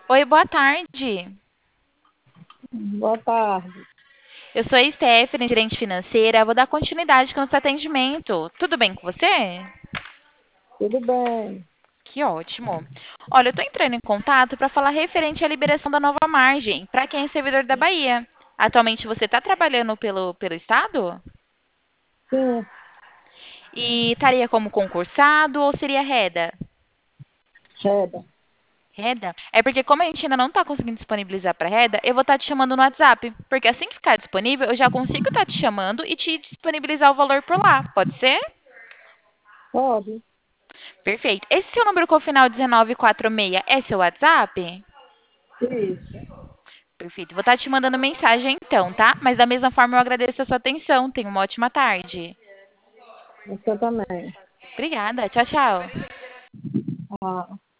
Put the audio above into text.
Oi, boa tarde. Boa tarde. Eu sou a Stephanie, gerente financeira. Vou dar continuidade com o seu atendimento. Tudo bem com você? Tudo bem? Que ótimo. Olha, eu estou entrando em contato para falar referente à liberação da nova margem para quem é servidor da Bahia. Atualmente você está trabalhando pelo Estado? Sim, E estaria como concursado ou seria reda? Reda. Reda? É porque como a gente ainda não está conseguindo disponibilizar para reda, eu vou estar te chamando no WhatsApp. Porque assim que ficar disponível, eu já consigo estar te chamando e te disponibilizar o valor por lá. Pode ser? Pode? Perfeito. Esse seu número com o final 1946 é seu WhatsApp? Isso. Perfeito. Vou estar te mandando mensagem então, tá? Mas da mesma forma eu agradeço a sua atenção. Tenha uma ótima tarde. Você também. Obrigada. Tchau, tchau. Ah.